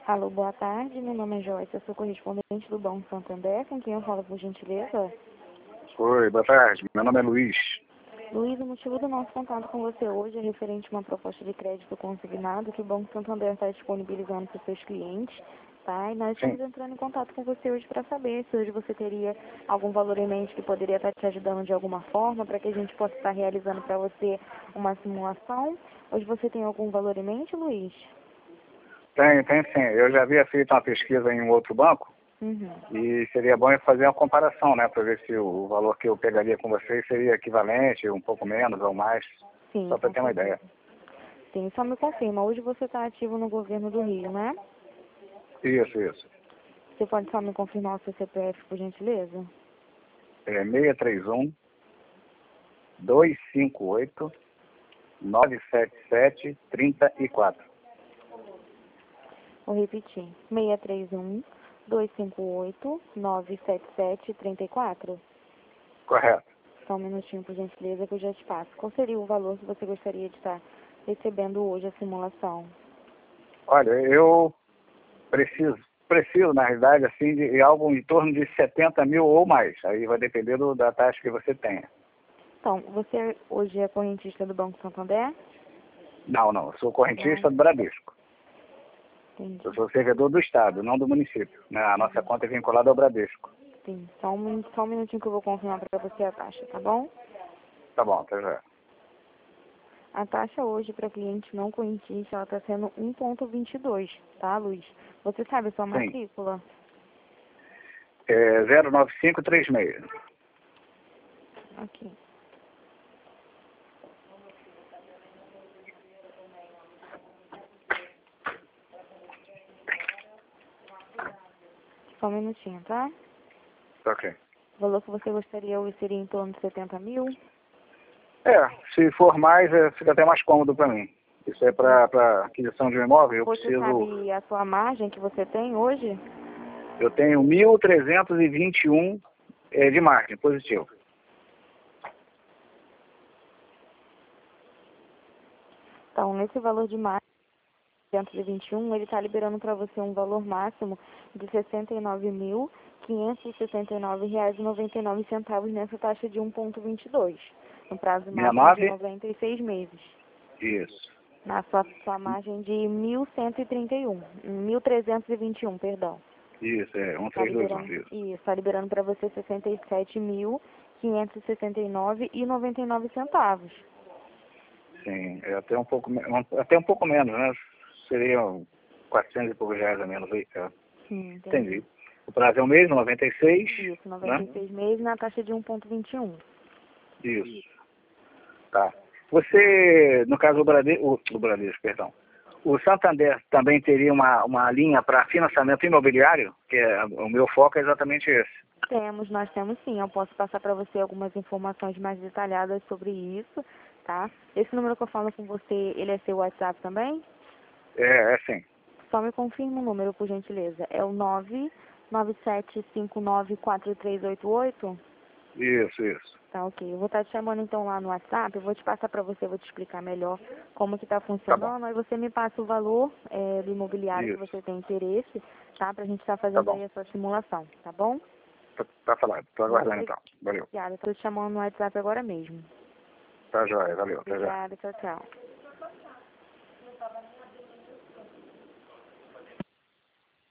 Alô, boa tarde. Meu nome é Joyce, eu sou correspondente do Banco Santander. Com quem eu falo, por gentileza? Oi, boa tarde. Meu nome é Luiz. Luiz, o motivo do nosso contato com você hoje é referente a uma proposta de crédito consignado que o Banco Santander está disponibilizando para os seus clientes, tá? E nós estamos Sim. entrando em contato com você hoje para saber se hoje você teria algum valor em mente que poderia estar te ajudando de alguma forma para que a gente possa estar realizando para você uma simulação. Hoje você tem algum valor em mente, Luiz? Tem sim. Eu já havia feito uma pesquisa em um outro banco Uhum. e seria bom eu fazer uma comparação, né, para ver se o valor que eu pegaria com vocês seria equivalente, um pouco menos ou mais, Sim, só para com ter uma certeza. ideia. Sim, só me confirma. Hoje você está ativo no governo do Rio, né? Isso. Você pode só me confirmar o seu CPF, por gentileza? É 631 258 977 34. Vou repetir. 631-258-977-34. Correto. Só um minutinho, por gentileza, que eu já te passo. Qual seria o valor que você gostaria de estar recebendo hoje a simulação? Olha, eu preciso, na realidade, assim, de algo em torno de 70 mil ou mais. Aí vai depender da taxa que você tenha. Então, você hoje é correntista do Banco Santander? Não, eu sou correntista Não. do Bradesco. Entendi. Eu sou servidor do Estado, não do município. Né? A nossa conta é vinculada ao Bradesco. Sim. Só um minutinho que eu vou confirmar para você a taxa, tá bom? Tá bom, tá já. A taxa hoje para cliente não correntista, ela está sendo 1,22, tá, Luiz? Você sabe a sua Sim. matrícula? É 09536. Ok. Só um minutinho, tá? Ok. O valor que você gostaria hoje seria em torno de 70 mil? Se for mais, fica até mais cômodo para mim. Isso é para aquisição de um imóvel, Você sabe a sua margem que você tem hoje? eu tenho 1.321 de margem positivo. Então, nesse valor de margem, 221, ele está liberando para você um valor máximo de R$ 69.569,99 nessa taxa de 1,22, no prazo máximo de 69? 96 meses. Isso. Na sua margem de 1.131, 1.321, perdão. Isso, Está 1321, liberando, isso. está liberando para você 67.569,99 centavos. Sim, é até um pouco menos, né? Seriam 400 e poucos reais a menos aí. Sim, entendi. Entendi. O prazo é o mesmo, 96, Isso, né? 96 meses na taxa de 1,21. Isso. Tá. Você, no caso, o Bradesco, perdão. O Santander também teria uma linha para financiamento imobiliário, que o meu foco é exatamente esse. Nós temos sim. Eu posso passar para você algumas informações mais detalhadas sobre isso, tá? Esse número que eu falo com você, ele é seu WhatsApp também? É sim. Só me confirma o número, por gentileza. É o 997594388? Isso. Tá, ok. Eu vou estar te chamando então lá no WhatsApp, eu vou te passar para você, vou te explicar melhor como que está Tá bom. funcionando, aí você me passa o valor do imobiliário que Isso. você tem interesse, tá? Pra gente estar Tá fazendo bom. aí a sua simulação, tá bom? Tá falado. Tô aguardando então. Valeu. Obrigada, estou te chamando no WhatsApp agora mesmo. Tá joia. Valeu. Até já. Obrigada, tchau, tchau.